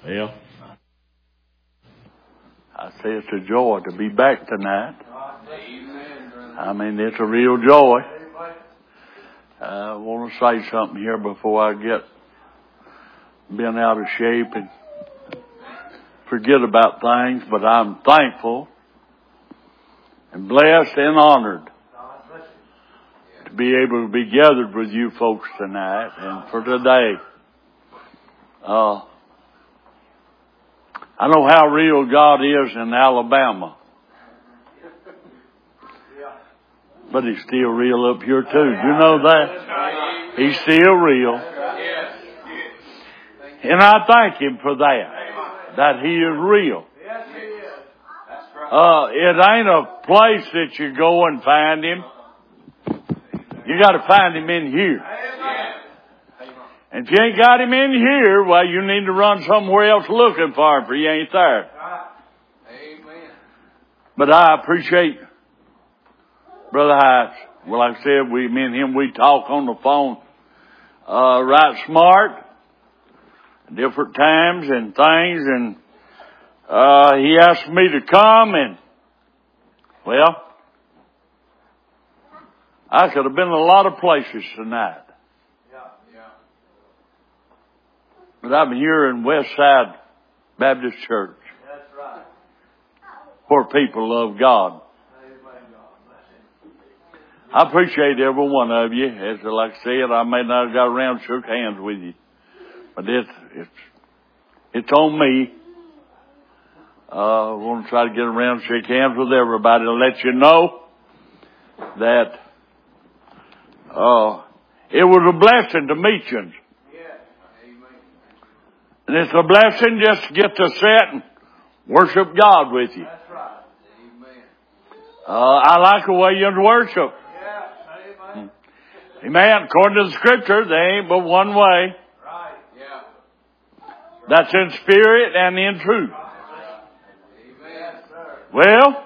Well, I say it's a joy to be back tonight. I mean, it's a real joy. I want to say something here before I get bent out of shape and forget about things, but I'm thankful and blessed and honored to be able to be gathered with you folks tonight and for today. I know how real God is in Alabama. But He's still real up here too. You know that? He's still real. And I thank Him for that He is real. It ain't a place that you go and find Him. You got to find Him in here. And if you ain't got Him in here, well, you need to run somewhere else looking for Him, for He ain't there. Amen. But I appreciate Brother Heights. Well, like I said, me and him, we talk on the phone, right smart, different times and things, and, he asked me to come, and, well, I could have been in a lot of places tonight. But I'm here in Westside Baptist Church. That's right. Where people love God. I appreciate every one of you. As like I said, I may not have got around and shook hands with you. But it's on me. I want to try to get around and shake hands with everybody and let you know that it was a blessing to meet you. And it's a blessing just to get to sit and worship God with you. That's right. Amen. I like the way you worship. Yeah. Amen. Amen. According to the Scripture, there ain't but one way. Right. Yeah. That's in spirit and in truth. Amen. Well,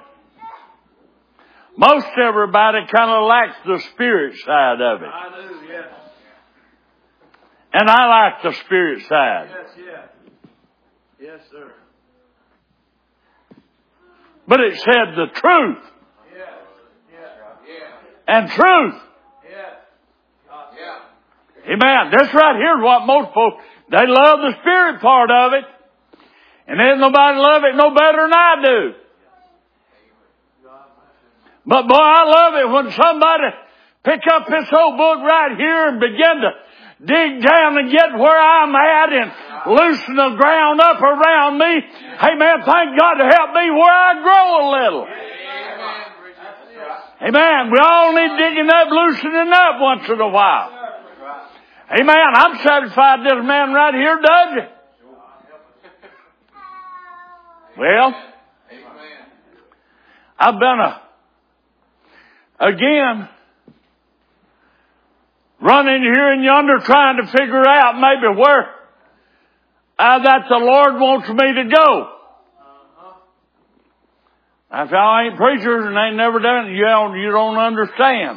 most everybody kind of lacks the spirit side of it. I do, yes. And I like the spirit side. Yes, yeah. Yes, sir. But it said the truth. Yes. Yeah. And truth. Yes. Yeah. Amen. This right here is what most folks, they love the spirit part of it. And ain't nobody love it no better than I do. But boy, I love it when somebody pick up this old book right here and begin to dig down and get where I'm at and loosen the ground up around me. Amen. Thank God to help me where I grow a little. Amen. We all need digging up, loosening up once in a while. Amen. I'm satisfied this man right here does it. Well, I've been again running here and yonder trying to figure out maybe where that the Lord wants me to go. If y'all ain't preachers and ain't never done it, you don't understand.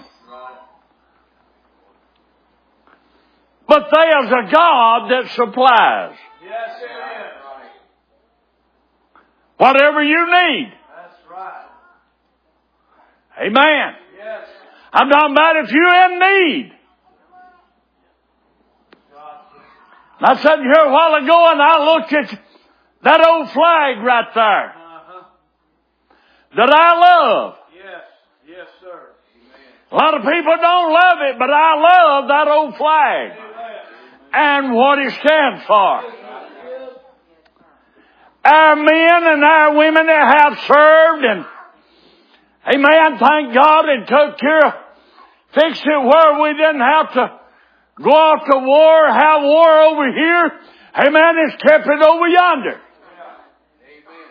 But there's a God that supplies. Yes, amen. Whatever you need. That's right. Amen. Yes. I'm talking about if you're in need. I sat here a while ago and I looked at that old flag right there. That I love. Yes. Yes, sir. Amen. A lot of people don't love it, but I love that old flag. Amen. And what it stands for. Our men and our women that have served and amen, thank God, and took care of, fixed it where we didn't have to go off to war, have war over here. Amen. It's kept it over yonder. Amen.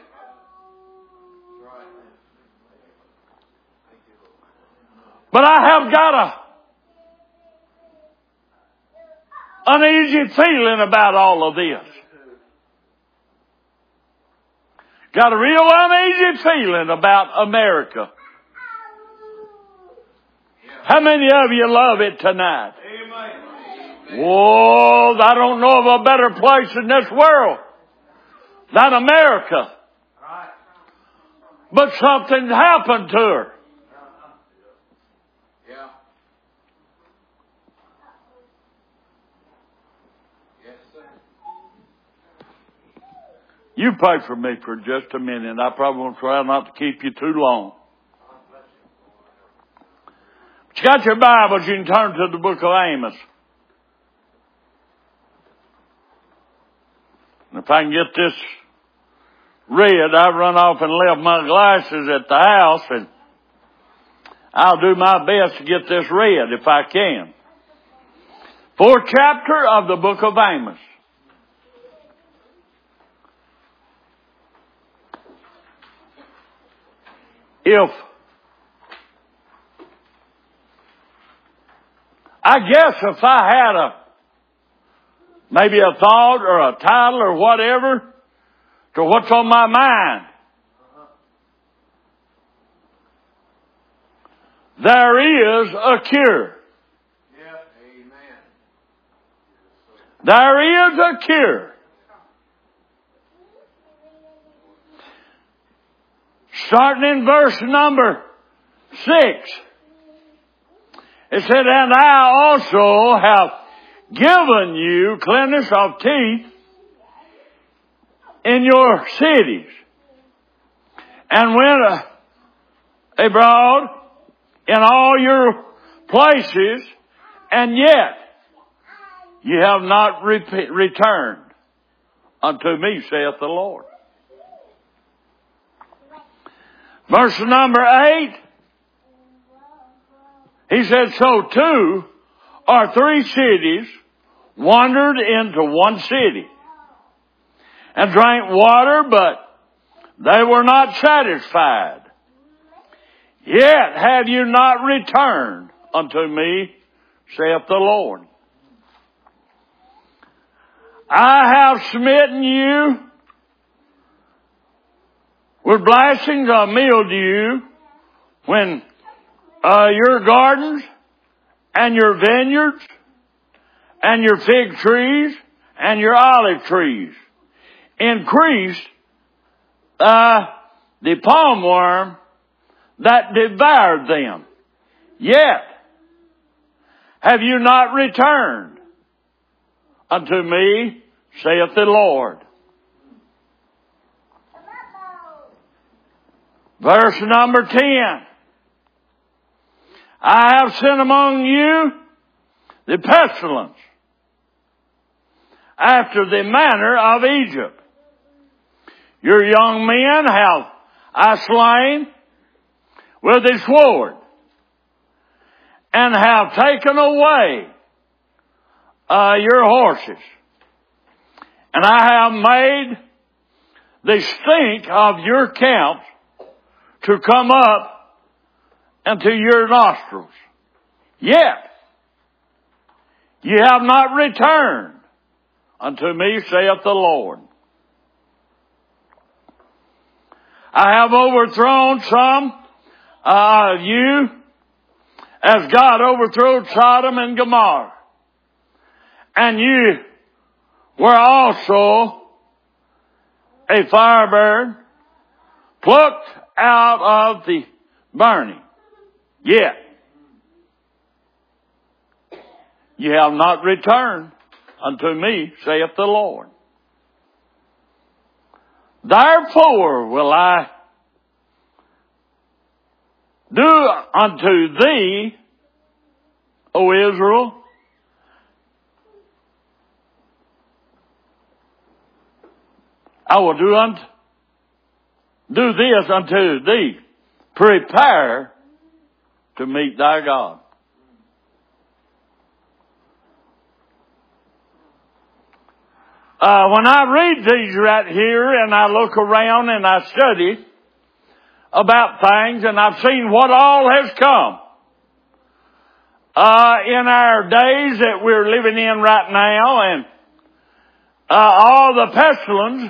But I have got an uneasy feeling about all of this. Got a real uneasy feeling about America. How many of you love it tonight? Amen. Whoa, I don't know of a better place in this world than America. But something happened to her. Yeah. Yes, sir. You pray for me for just a minute. I probably won't try not to keep you too long. But you got your Bibles, you can turn to the book of Amos. And if I can get this read, I run off and left my glasses at the house, and I'll do my best to get this read if I can. 4th chapter of the book of Amos. I guess if I had maybe a thought or a title or whatever to what's on my mind, there is a cure. Yeah. Amen. There is a cure. Starting in verse number 6. It said, and I also have given you cleanness of teeth in your cities, and went abroad in all your places, and yet you have not returned unto me, saith the Lord. Verse number 8, he said, so 2 or 3 cities wandered into one city, and drank water, but they were not satisfied. Yet have you not returned unto me, saith the Lord. I have smitten you with blastings of mildew when your gardens and your vineyards and your fig trees and your olive trees increased the palm worm that devoured them. Yet have you not returned unto me, saith the Lord. Verse number 10. I have sent among you the pestilence after the manner of Egypt. Your young men have I slain with a sword, and have taken away your horses. And I have made the stink of your camps to come up into your nostrils. Yet you have not returned unto me, saith the Lord. I have overthrown some of you as God overthrew Sodom and Gomorrah. And you were also a firebird plucked out of the burning. Yet you have not returned unto me, saith the Lord. Therefore will I do unto thee, O Israel, I will do this unto thee. Prepare to meet thy God. When I read these right here and I look around and I study about things, and I've seen what all has come in our days that we're living in right now, and all the pestilence.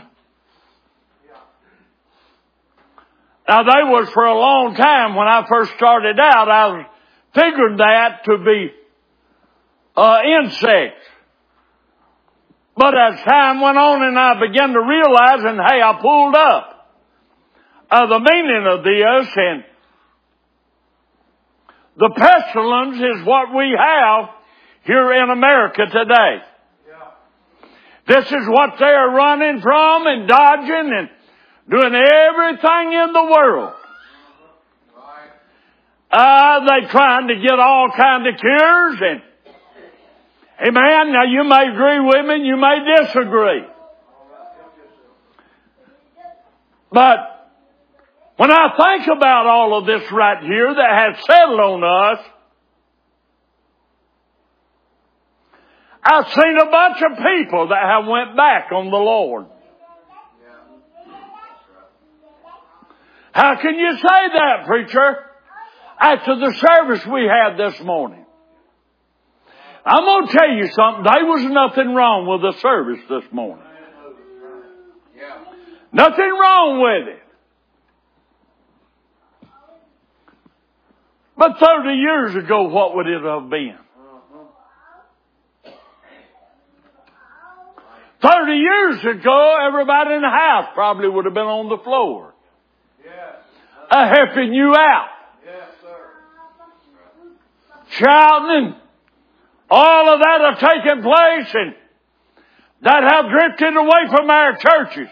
Now, they was for a long time when I first started out. I figured that to be insects But as time went on and I began to realize, and hey, I pulled up the meaning of this, and the pestilence is what we have here in America today. This is what they're running from and dodging and doing everything in the world. They're trying to get all kinds of cures and, amen, now you may agree with me, you may disagree. But when I think about all of this right here that has settled on us, I've seen a bunch of people that have went back on the Lord. How can you say that, preacher? After the service we had this morning. I'm going to tell you something. There was nothing wrong with the service this morning. Nothing wrong with it. But 30 years ago, what would it have been? 30 years ago, everybody in the house probably would have been on the floor. Helping you out. Shouting and all of that have taken place and that have drifted away from our churches.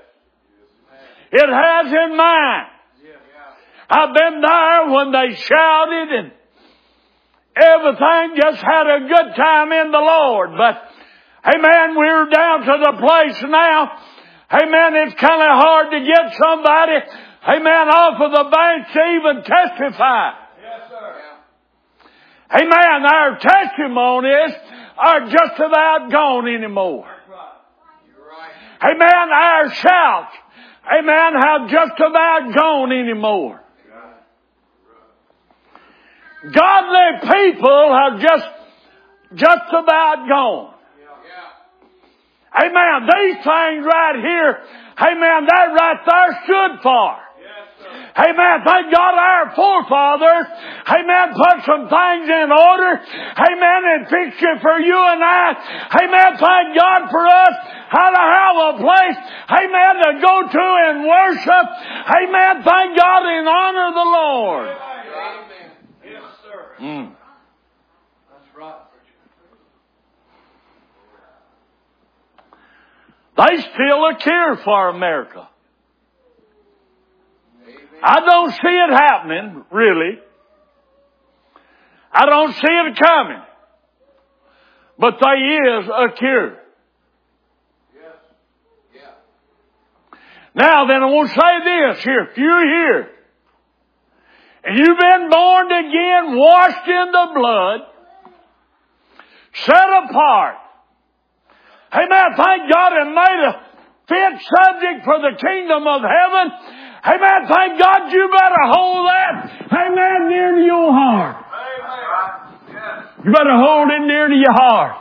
It has in mine. I've been there when they shouted and everything, just had a good time in the Lord. But, amen, we're down to the place now, amen, it's kind of hard to get somebody, amen, off of the bench to even testify. Yes, sir. Amen, our testimonies are just about gone anymore. Amen, our shouts, amen, have just about gone anymore. Godly people have just about gone. Amen. These things right here, amen, that right there stood for. Amen. Thank God our forefathers, amen, put some things in order, amen, and fixed it for you and I. Amen. Thank God for us how to have a place, amen, to go to and worship. Amen. Thank God and honor the Lord. That's right. They still a cure for America. I don't see it happening, really. I don't see it coming. But there is a cure. Now then, I want to say this here. If you're here, and you've been born again, washed in the blood, set apart. Amen. Thank God and made a fit subject for the kingdom of heaven. Amen. Thank God you better hold that. Amen. Near to your heart. You better hold it near to your heart.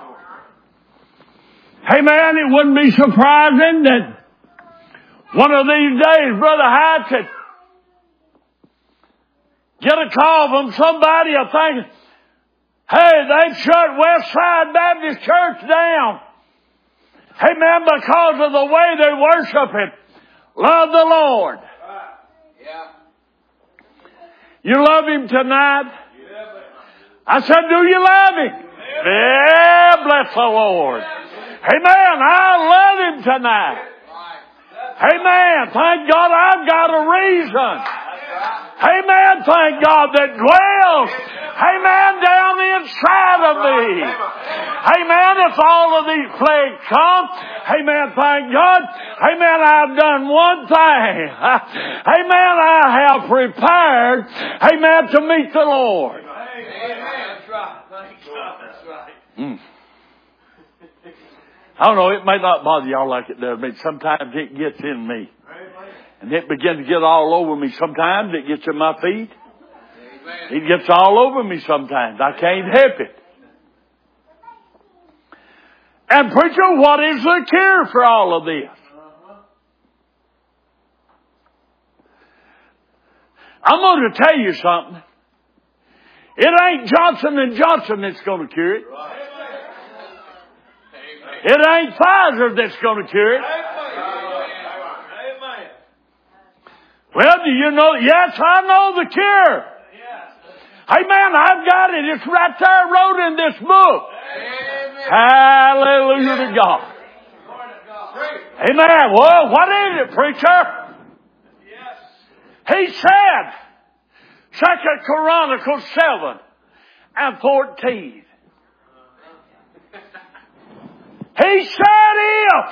Amen. It wouldn't be surprising that one of these days, Brother Hyde could get a call from somebody thinking, hey, they've shut Westside Baptist Church down. Amen, because of the way they worship and love the Lord. You love Him tonight? I said, do you love Him? Yeah, bless the Lord. Amen, I love Him tonight. Amen, thank God I've got a reason. Amen, thank God that dwells, amen, down the inside of me. Amen, if all of these plagues come, amen, thank God, amen, I've done one thing. Amen, I have prepared, amen, to meet the Lord. Amen, that's right, thank God, that's right. I don't know, it may not bother y'all like it does me. Sometimes it gets in me. And it begins to get all over me. Sometimes it gets in my feet. Amen. It gets all over me sometimes. I can't help it. And preacher, what is the cure for all of this? I'm going to tell you something. It ain't Johnson & Johnson that's going to cure it. It ain't Pfizer that's going to cure it. Well, do you know? Yes, I know the cure. Amen. I've got it. It's right there wrote in this book. Hallelujah to God. Amen. Well, what is it, preacher? He said, 2 Chronicles 7:14. He said, if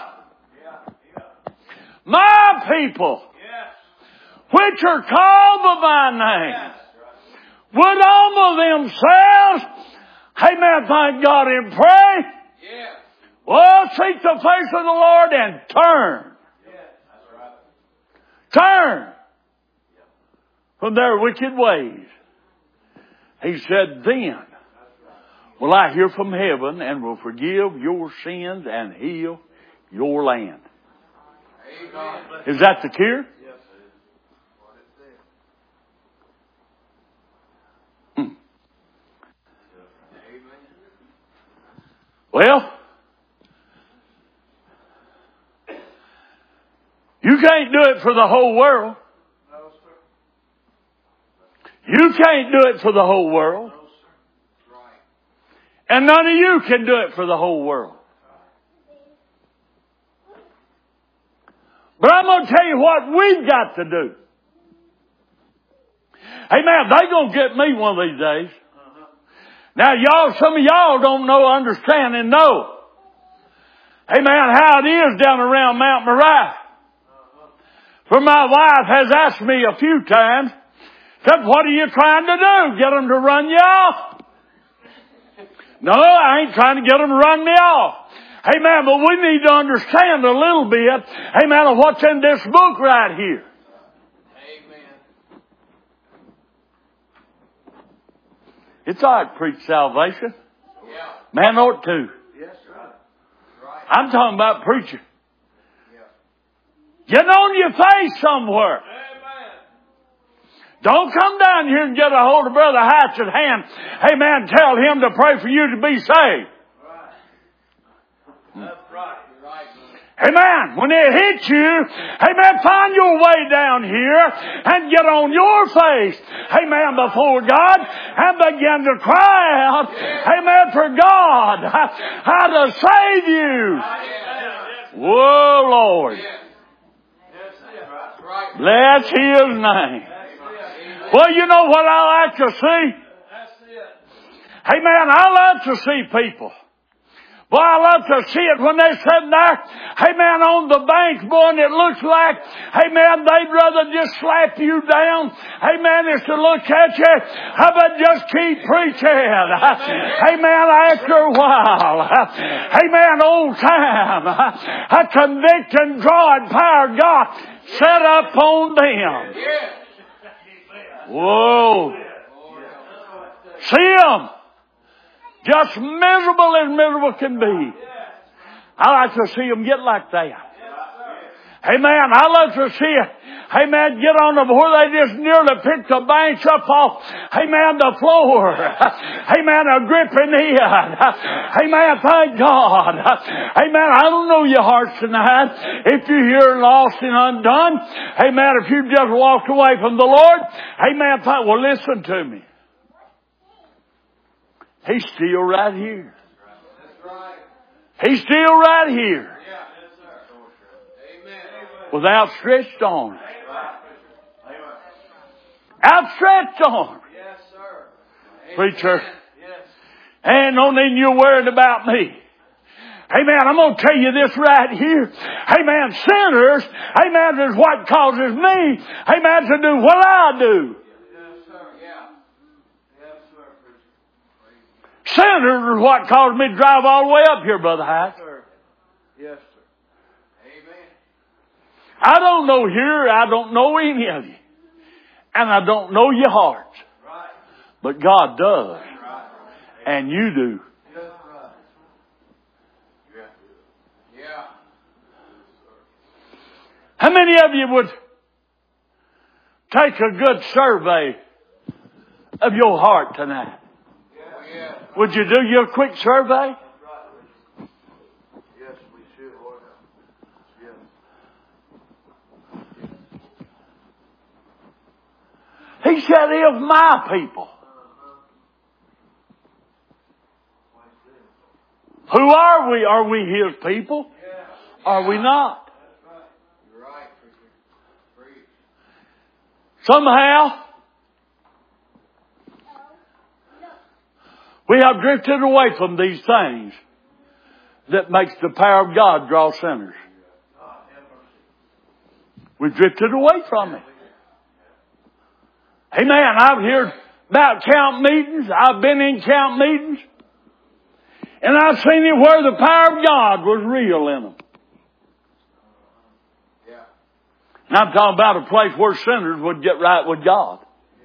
my people, which are called by my name, would humble themselves, amen, thank God, and pray, well, seek the face of the Lord and turn. Turn from their wicked ways. He said, then will I hear from heaven and will forgive your sins and heal your land. Is that the cure? Well, you can't do it for the whole world. You can't do it for the whole world. And none of you can do it for the whole world. But I'm going to tell you what we've got to do. Amen. They're going to get me one of these days. Now y'all, some of y'all don't know, understand and know. Amen. How it is down around Mount Moriah. For my wife has asked me a few times, said, what are you trying to do? Get them to run you off? No, I ain't trying to get them to run me off. Amen. But we need to understand a little bit, amen, of what's in this book right here. It's all right to preach salvation. Man ought to. I'm talking about preaching. Get on your face somewhere. Don't come down here and get a hold of Brother Hatch's hand. Amen. Tell him to pray for you to be saved. That's right. Amen. When it hits you, amen, find your way down here and get on your face, amen, before God and begin to cry out, amen, for God, how to save you. Whoa, Lord. Bless His name. Well, you know what I like to see? Amen. I like to see people. Boy, I love to see it when they're sitting there, amen, on the banks, boy, and it looks like, amen, they'd rather just slap you down, amen, is to look at you, how about just keep preaching, amen, after a while, amen, old time, a convicting, drawing power of God set up on them. Whoa. See them. Just miserable as miserable can be. I like to see them get like that. Amen. I like to see it. Amen. Get on them where they just nearly pick the bench up off. Amen. The floor. Amen. A gripping in. Amen. Thank God. Amen. I don't know your hearts tonight. If you're here lost and undone. Amen. If you've just walked away from the Lord. Amen. Well, listen to me. He's still right here. He's still right here. With outstretched arms. Outstretched arms. Preacher. Ain't no need you worried about me. Amen. I'm going to tell you this right here. Amen. Sinners. Amen. Is what causes me. Amen. To do what I do. Sinners is what caused me to drive all the way up here, Brother Hyde. Yes, sir. Amen. I don't know here. I don't know any of you. And I don't know your hearts. Right. But God does. Right. And you do. Yes, right. Yeah. How many of you would take a good survey of your heart tonight? Would you do your quick survey? He said, if my people. Who are we? Are we His people? Are we not? You're right, preacher. Somehow, we have drifted away from these things that makes the power of God draw sinners. We've drifted away from it. Amen. I've heard about camp meetings. I've been in camp meetings. And I've seen it where the power of God was real in them. And I'm talking about a place where sinners would get right with God.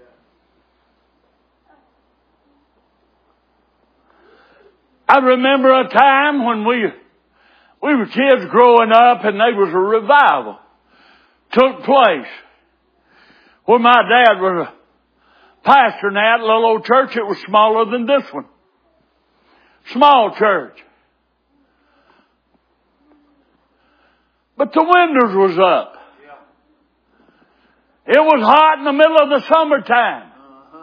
I remember a time when we were kids growing up and there was a revival took place where my dad was a pastor in that little old church. It was smaller than this one. Small church. But the windows was up. It was hot in the middle of the summertime.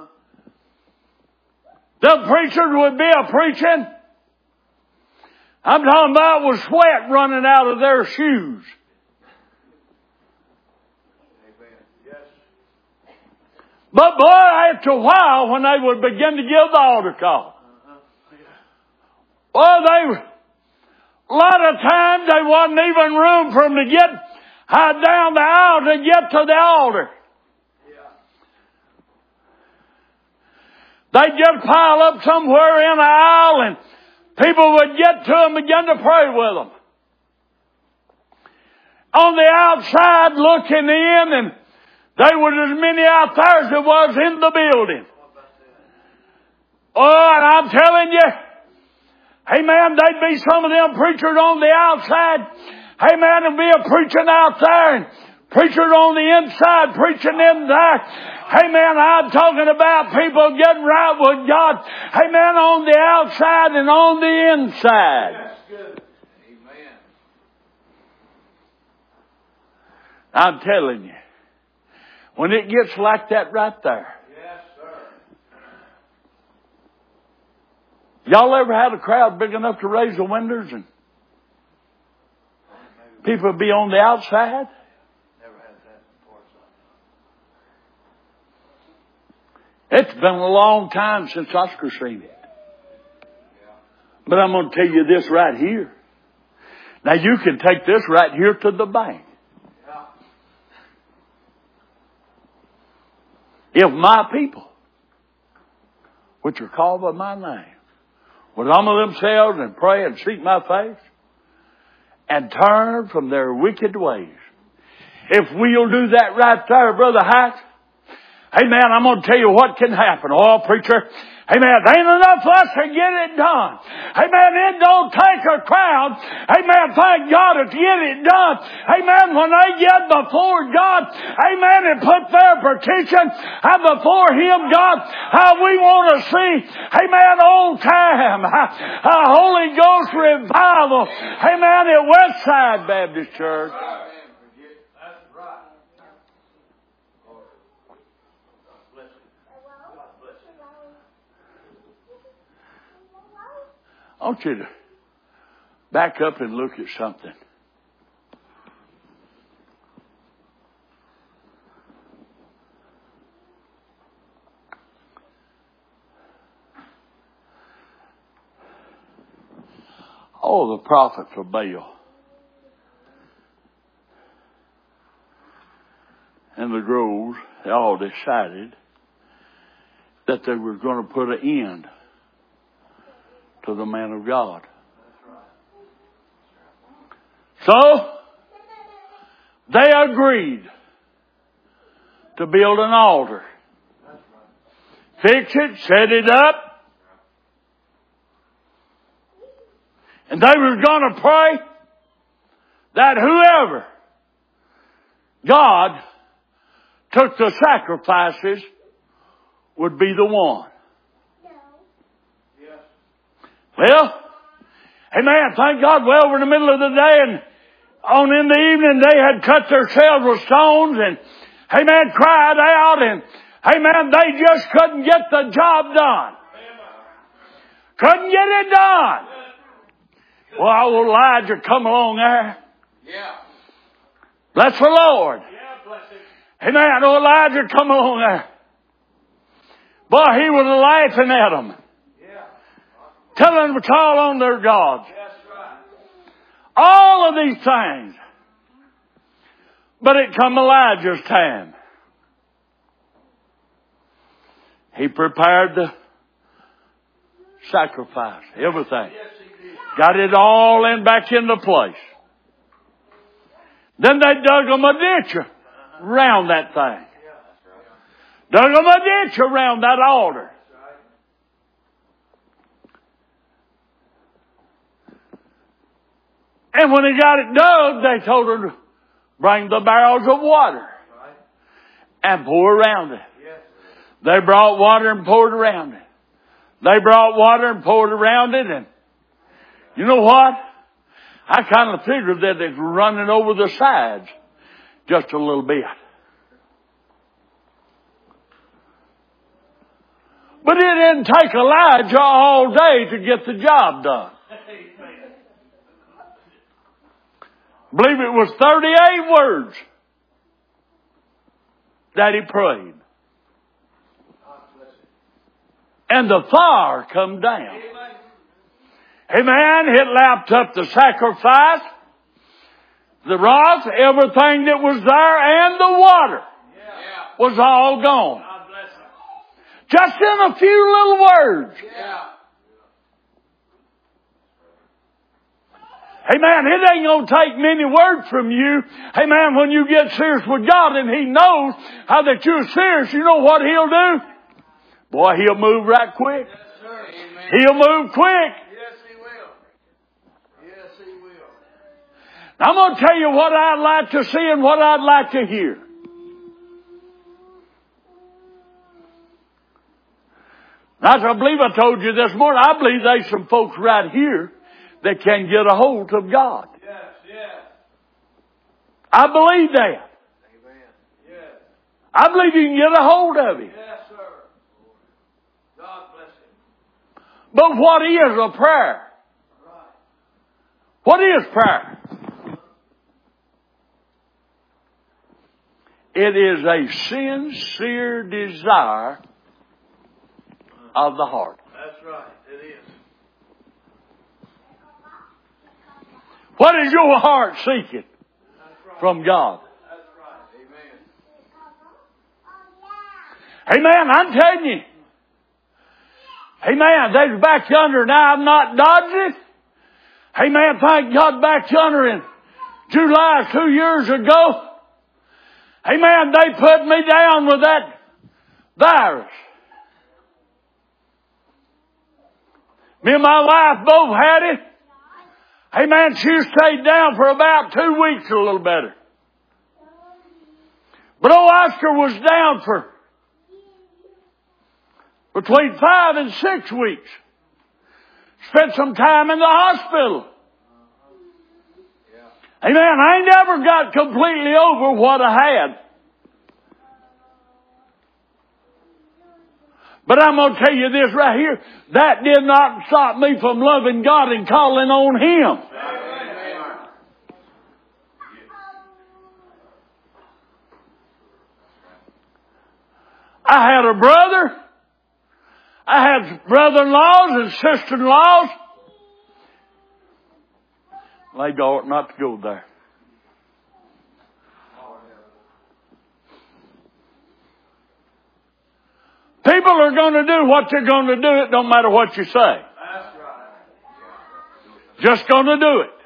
The preachers would be a-preaching. I'm talking about with sweat running out of their shoes. But boy, after a while, when they would begin to give the altar call, well, a lot of times there wasn't even room for them to get down the aisle to get to the altar. They'd just pile up somewhere in the aisle and people would get to them and begin to pray with them. On the outside looking in, and there was as many out there as there was in the building. Oh, and I'm telling you, amen, there'd be some of them preachers on the outside, amen, and be a preaching out there, and preachers on the inside preaching in there. Amen, I'm talking about people getting right with God, amen, on the outside and on the inside. That's good. Amen. I'm telling you, when it gets like that right there. Yes, sir. Y'all ever had a crowd big enough to raise the windows and people be on the outside? Never had that before. It's been a long time since Oscar seen it. But I'm going to tell you this right here. Now you can take this right here to the bank. If my people, which are called by my name, would humble themselves and pray and seek my face and turn from their wicked ways. If we'll do that right there, Brother Hyatt, amen, I'm going to tell you what can happen. Oh, preacher, amen, there ain't enough of us to get it done. Amen, it don't take a crowd. Amen, thank God to get it done. Amen, when they get before God, amen, and put their petition before Him, God, how we want to see, amen, old time, Holy Ghost revival, amen, at Westside Baptist Church. I want you to back up and look at something. All the prophets of Baal and the groves, they all decided that they were going to put an end to the man of God. So, they agreed to build an altar. Fix it, set it up. And they were going to pray that whoever God took the sacrifices would be the one. Well, amen, thank God. Well, we're in the middle of the day and on in the evening they had cut themselves with stones and, amen, cried out and Hey man, they just couldn't get the job done. Couldn't get it done. Well, old Elijah come along there. Yeah. Bless the Lord. Amen. Old Elijah come along there. Boy, he was laughing at them. Telling them to call on their gods. All of these things. But it come Elijah's time. He prepared the sacrifice, everything. Got it all back into place. Then they dug them a ditch around that thing. Dug them a ditch around that altar. And when they got it dug, they told her to bring the barrels of water and pour around it. They brought water and poured around it. They brought water and poured around it, and you know what? I kind of figured that it's running over the sides just a little bit. But it didn't take Elijah all day to get the job done. I believe it was 38 words that he prayed. And the fire come down. Amen. It lapped up the sacrifice, the rods, everything that was there, and the water was all gone. Just in a few little words. Amen. It ain't going to take many words from you. Amen. When you get serious with God and He knows how that you're serious, you know what He'll do? Boy, He'll move right quick. He'll move quick. Yes, He will. Yes, He will. Now, I'm going to tell you what I'd like to see and what I'd like to hear. As I believe I told you this morning, I believe there's some folks right here that can get a hold of God. Yes, yes. I believe that. Amen. Yes. I believe you can get a hold of Him. Yes, sir. God bless Him. But what is a prayer? Right. What is prayer? It is a sincere desire of the heart. That's right. It is. What is your heart seeking That's right. from God? That's right. Amen. Amen. I'm telling you. Amen. They's back yonder now. I'm not dodging it. Amen. Thank God back yonder in July 2 years ago. Amen. They put me down with that virus. Me and my wife both had it. Amen. She stayed down for about 2 weeks, a little better. But old Oscar was down for between 5 and 6 weeks. Spent some time in the hospital. Amen. I ain't never got completely over what I had. But I'm going to tell you this right here. That did not stop me from loving God and calling on Him. Amen. I had a brother. I had brother-in-laws and sister-in-laws. They ought not to go there. People are going to do what they're going to do. It don't matter what you say. That's right. Just going to do it.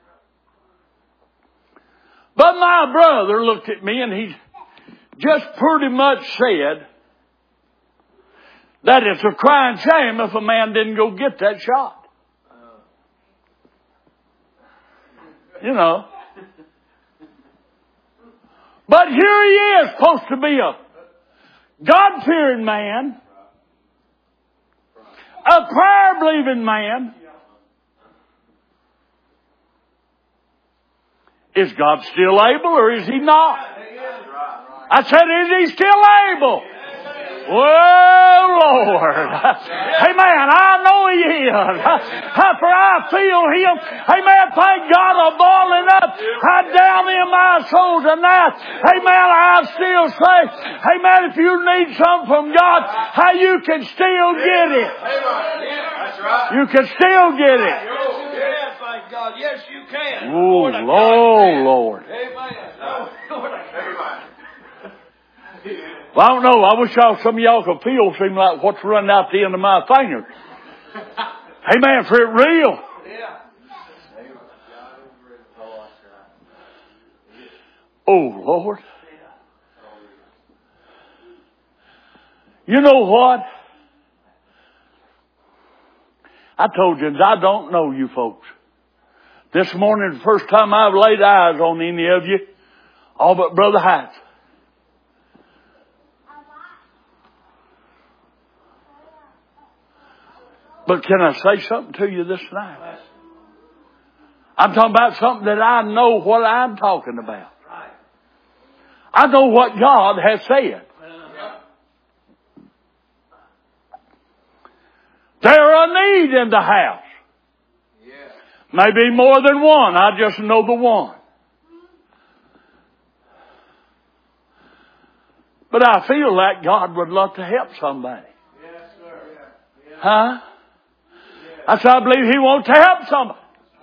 But my brother looked at me and he just pretty much said that it's a crying shame if a man didn't go get that shot. You know. But here he is, supposed to be a God-fearing man, a prayer-believing man. Is God still able or is He not? I said, is He still able? Oh, Lord. Amen. I know He is. For I feel Him. Amen. Thank God I'm boiling up. Down in my soul tonight. Amen. I still say, amen, if you need something from God, how you can still get it. That's right. You can still get it. Yes, thank God. Yes, you can. Oh, Lord. Well, I don't know. I wish some of y'all could feel seem like what's running out the end of my fingers. Amen. For it real. Yeah. Oh, Lord. You know what? I told you, I don't know you folks. This morning, the first time I've laid eyes on any of you, all but Brother Heights. But can I say something to you this night? I'm talking about something that I know what I'm talking about. I know what God has said. There are a need in the house. Maybe more than one. I just know the one. But I feel like God would love to help somebody. Yes, sir. Huh? I said, I believe He wants to help somebody.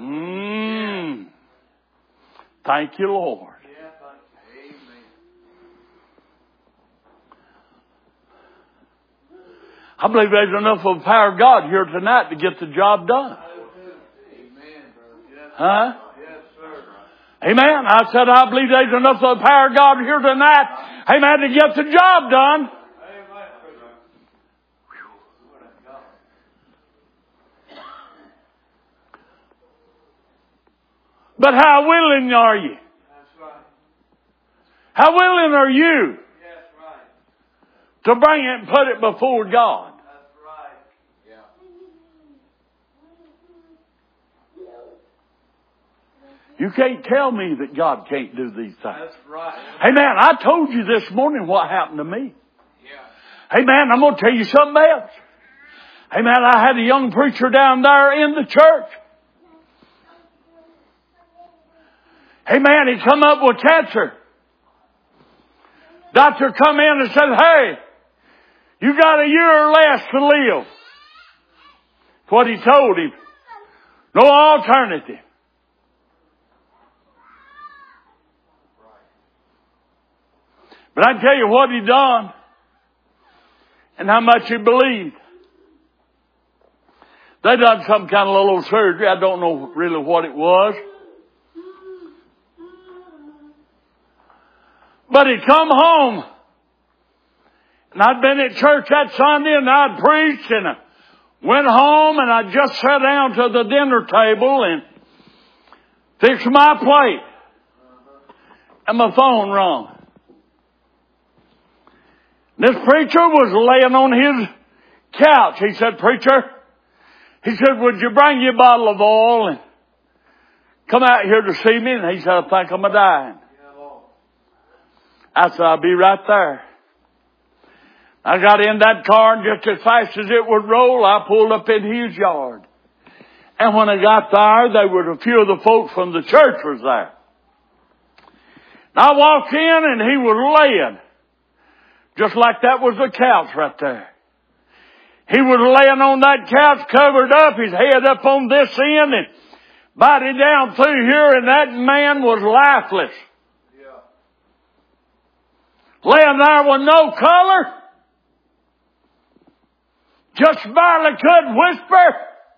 Thank you, Lord. I believe there's enough of the power of God here tonight to get the job done. Huh? Amen. I said, I believe there's enough of the power of God here tonight, amen, to get the job done. But how willing are you? How willing are you to bring it and put it before God? You can't tell me that God can't do these things. That's right. Amen. I told you this morning what happened to me. Amen. I'm going to tell you something else. Amen. I had a young preacher down there in the church. Amen. He come up with cancer. Doctor come in and said, hey, you got a year or less to live. That's what he told him. No alternative. But I tell you what he done and how much he believed. They done some kind of little surgery. I don't know really what it was. But he come home. And I'd been at church that Sunday and I'd preached and I went home and I just sat down to the dinner table and fixed my plate. And my phone rang. This preacher was laying on his couch. He said, preacher, he said, would you bring your bottle of oil and come out here to see me? And he said, I think I'm dying. I said, I'll be right there. I got in that car and just as fast as it would roll, I pulled up in his yard. And when I got there were a few of the folks from the church was there. And I walked in and he was laying. Just like that was the couch right there. He was laying on that couch covered up, his head up on this end and body down through here, and that man was lifeless. Laying there with no color. Just barely could whisper.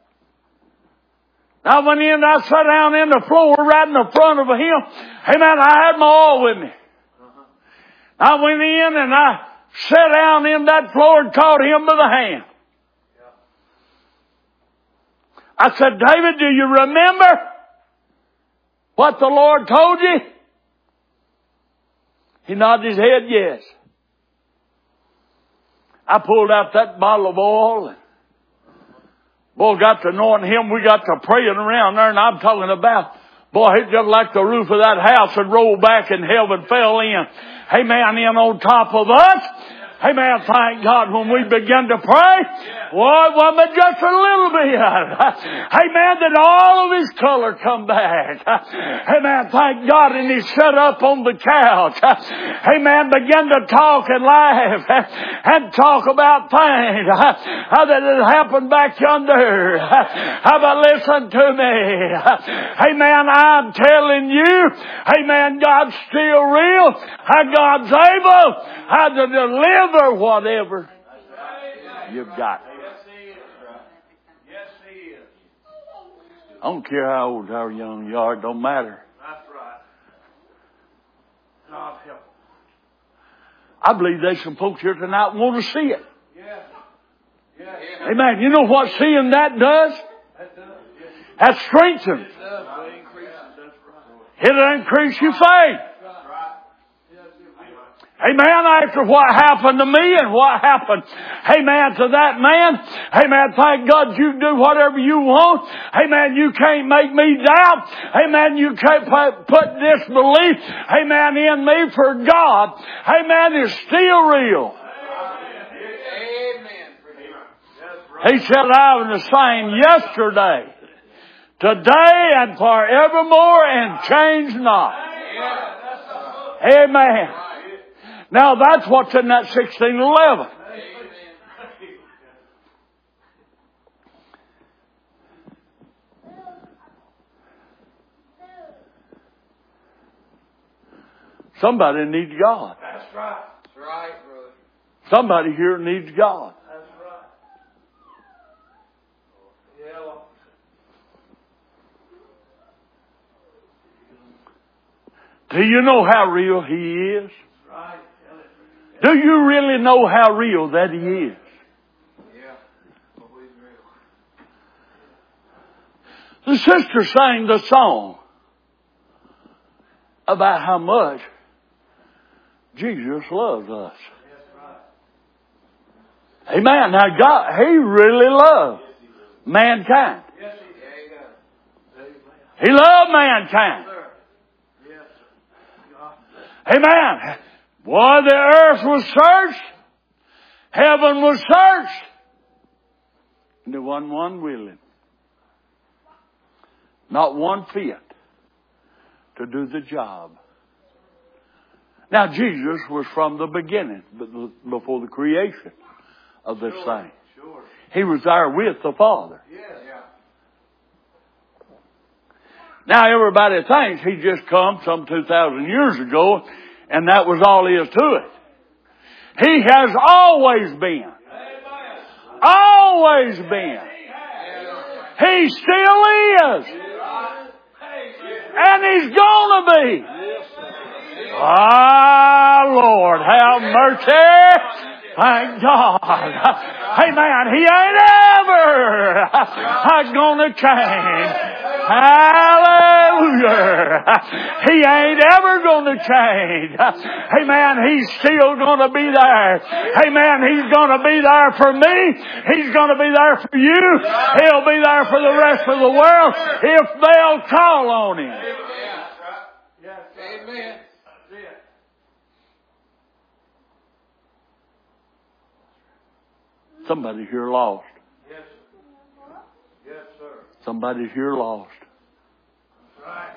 I went in, I sat down in the floor right in the front of him. Amen. I had my oil with me. I went in and I sat down in that floor and caught him by the hand. I said, David, do you remember what the Lord told you? He nodded his head, yes. I pulled out that bottle of oil and boy, got to knowing him. We got to praying around there, and I'm talking about, boy, it's just like the roof of that house had rolled back and heaven fell in. Amen. In on top of us. Amen. Thank God when we begin to pray, boy, it wasn't just a little bit. Amen. That all of his color come back. Amen. Thank God. And he sat up on the couch. Amen. Began to talk and laugh and talk about things how that had happened back yonder. How about listen to me? Amen. I'm telling you, amen, God's still real. How God's able how to deliver whatever you've got. I don't care how old or how young you are. It don't matter. That's right. God help. I believe there's some folks here tonight want to see it. Yeah. Yeah. Amen. You know what seeing that does? That does. Yes. That strengthens. It does. It increases. That's right. It'll increase your faith. Amen. After what happened to me and what happened, amen, to that man, amen, thank God you can do whatever you want. Amen. You can't make me doubt. Amen. You can't put disbelief, amen, in me, for God, amen, is still real. Amen. He said, I am the same yesterday, today, and forevermore, and change not. Amen. Now that's what's in that 16:11. Somebody needs God. That's right. That's right, brother. Somebody here needs God. That's right. Yeah. Do you know how real He is? Right. Do you really know how real that He is? Yeah. He's real. The sister sang the song about how much Jesus loves us. That's right. Amen. Now God, He really loved mankind. Yes, He does. He loved mankind. Sir. Yes. God. Amen. Boy, the earth was searched. Heaven was searched. And there wasn't one willing. Not one fit to do the job. Now Jesus was from the beginning, before the creation of this thing. Sure. He was there with the Father. Yes. Yeah. Now everybody thinks He just come some 2,000 years ago and that was all there is to it. He has always been. Always been. He still is. And He's gonna be. Ah, Lord, have mercy. Thank God. Amen. He ain't ever gonna change. Hallelujah. He ain't ever gonna change. Amen. He's still gonna be there. Amen. He's gonna be there for me. He's gonna be there for you. He'll be there for the rest of the world if they'll call on Him. Amen. Somebody here lost. Yes. Yes, sir. Somebody here lost. Right.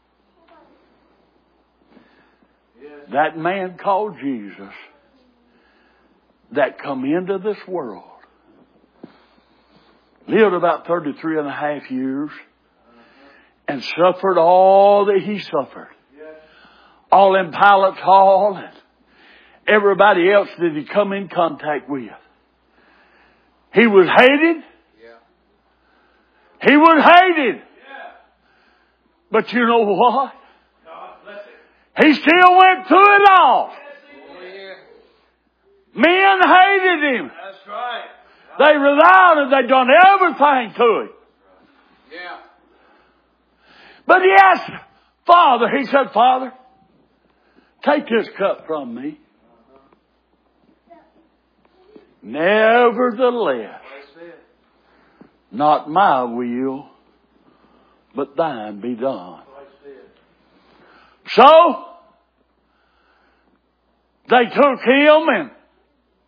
Yes. That man called Jesus that come into this world, lived about 33 and a half years, and suffered all that He suffered. Yes. All in Pilate's hall and everybody else that He come in contact with. He was hated. Yeah. He was hated. Yeah. But you know what? God bless it. He still went through it all. Oh, yeah. Men hated Him. That's right. They reviled Him. They done everything to Him. Yeah. But He asked Father, He said, Father, take this cup from me. Nevertheless, not my will, but thine be done. So, they took Him and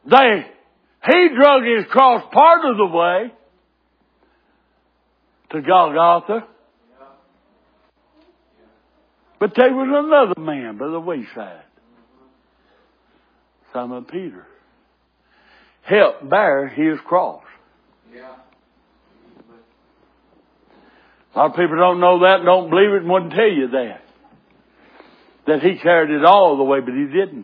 He drug his cross part of the way to Golgotha. But there was another man by the wayside, Simon Peter, helped bear his cross. A lot of people don't know that, don't believe it, and wouldn't tell you that he carried it all the way, but he didn't.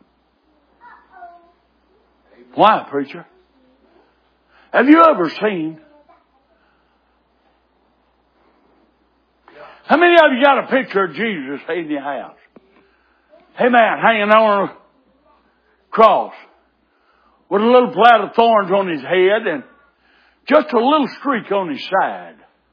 Why, preacher? Have you ever seen? How many of you got a picture of Jesus in your house? Hey man, hanging on a cross with a little plait of thorns on his head and just a little streak on his side.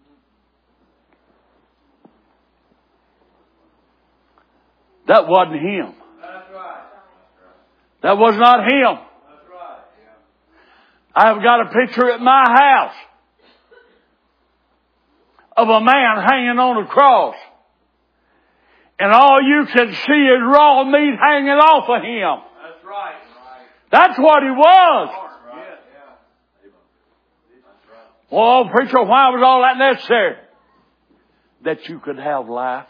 That wasn't him. That's right. That was not him. That's right. I've got a picture at my house of a man hanging on a cross. And all you can see is raw meat hanging off of him. That's right. That's what he was. Oh, preacher, why was all that necessary? That you could have life.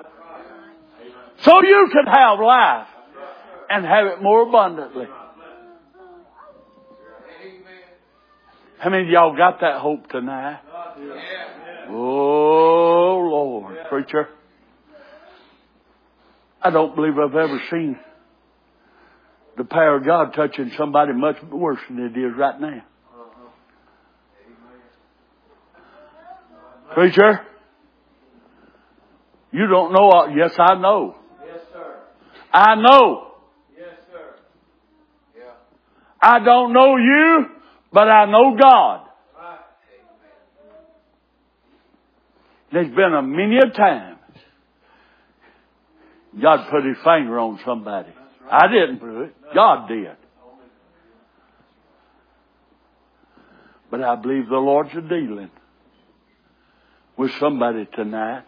So you could have life and have it more abundantly. How many of y'all got that hope tonight? Oh, Lord, preacher. I don't believe I've ever seen the power of God touching somebody much worse than it is right now. Preacher, you don't know all. Yes, I know. Yes, sir. I know. Yes, sir. Yeah. I don't know you, but I know God. Right. There's been a many a time God put his finger on somebody. I didn't do it. God did. But I believe the Lord's a dealing with somebody tonight.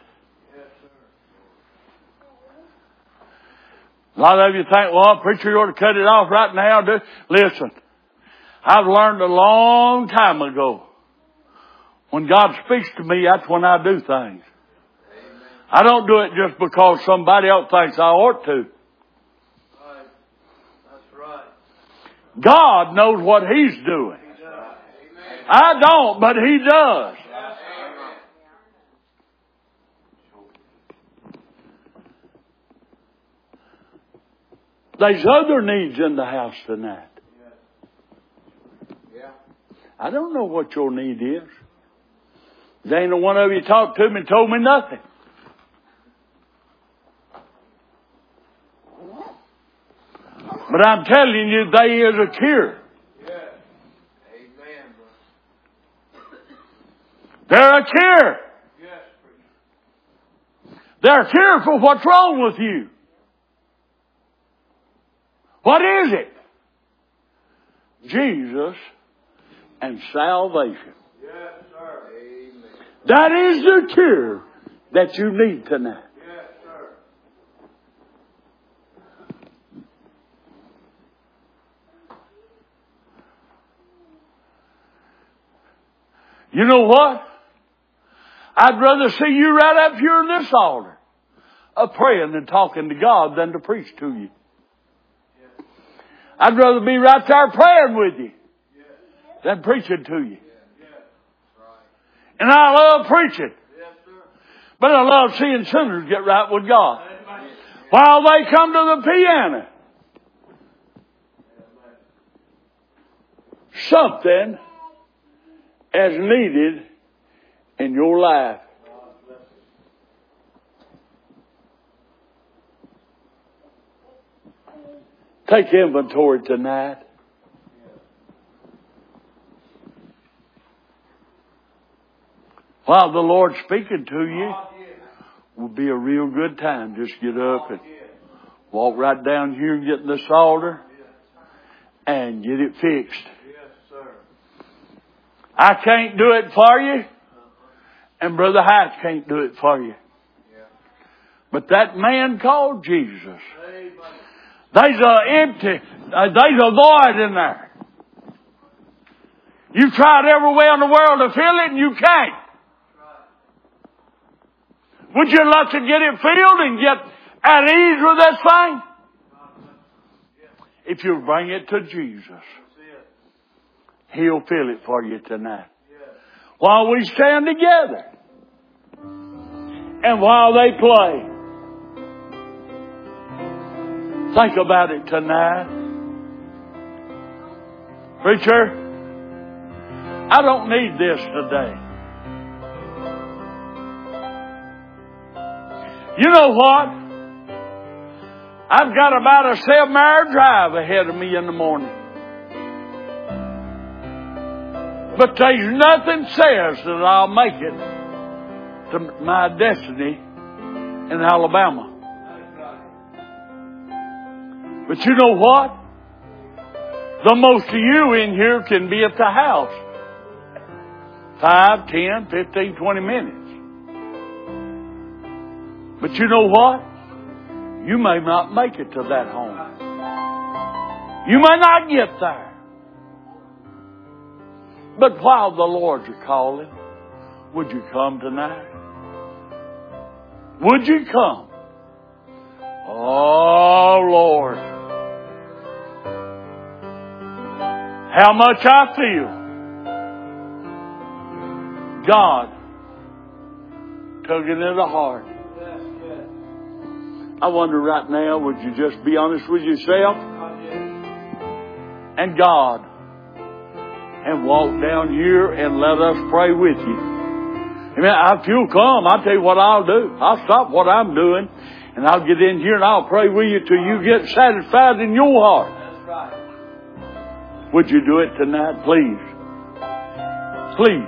A lot of you think, well, preacher, you ought to cut it off right now. Listen, I've learned a long time ago, when God speaks to me, that's when I do things. I don't do it just because somebody else thinks I ought to. Right. That's right. God knows what He's doing. I don't, but He does. There's other needs in the house tonight. Yeah. I don't know what your need is. There ain't one of you talked to me and told me nothing. But I'm telling you, there is a cure. Yeah. Amen. They're a cure. Yes. They're a cure for what's wrong with you. What is it? Jesus and salvation. Yes, sir. Amen. That is the cure that you need tonight. Yes, sir. You know what? I'd rather see you right up here in this altar, praying and talking to God than to preach to you. I'd rather be right there praying with you than preaching to you. And I love preaching. But I love seeing sinners get right with God while they come to the piano. Something is needed in your life. Take inventory tonight. While the Lord's speaking to you, will be a real good time. Just get up and walk right down here and get in this altar and get it fixed. I can't do it for you, and Brother Hatch can't do it for you. But that man called Jesus, There's a void in there. You've tried every way in the world to fill it and you can't. Would you like to get it filled and get at ease with this thing? If you bring it to Jesus, He'll fill it for you tonight. While we stand together and while they play, think about it tonight. Preacher, I don't need this today. You know what? I've got about a 7-hour drive ahead of me in the morning. But there's nothing says that I'll make it to my destiny in Alabama. But you know what? The most of you in here can be at the house 5, 10, 15, 20 minutes. But you know what? You may not make it to that home. You may not get there. But while the Lord's calling, would you come tonight? Would you come? Oh, Lord. How much I feel God tugging at the heart. I wonder right now, would you just be honest with yourself and God and walk down here and let us pray with you? Amen. If you'll come, I'll tell you what I'll do. I'll stop what I'm doing and I'll get in here and I'll pray with you till you get satisfied in your heart. That's right. Would you do it tonight, please? Please.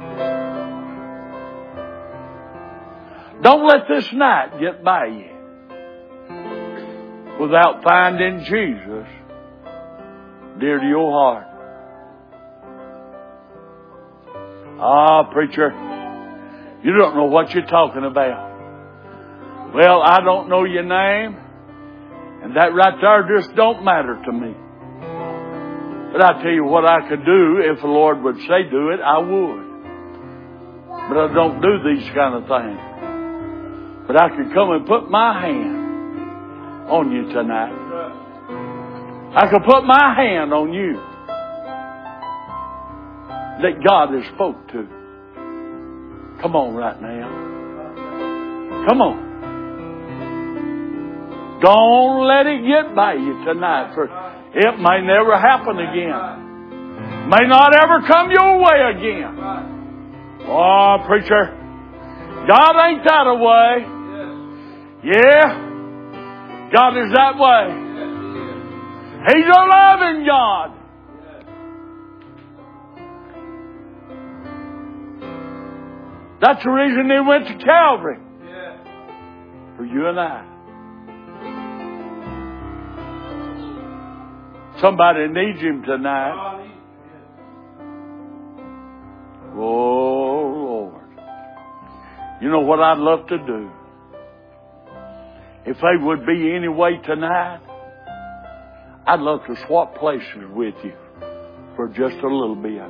Don't let this night get by you without finding Jesus dear to your heart. Ah, preacher, you don't know what you're talking about. Well, I don't know your name, and that right there just don't matter to me. But I tell you what I could do if the Lord would say do it, I would. But I don't do these kind of things. But I could come and put my hand on you tonight. I could put my hand on you that God has spoke to. Come on right now. Come on. Don't let it get by you tonight, for it may never happen again. May not ever come your way again. Oh, preacher, God ain't that a way. Yeah, God is that way. He's a loving God. That's the reason He went to Calvary. For you and I. Somebody needs Him tonight. Oh, Lord. You know what I'd love to do? If they would be any way tonight, I'd love to swap places with you for just a little bit.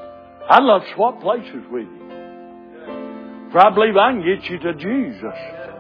I'd love to swap places with you. For I believe I can get you to Jesus.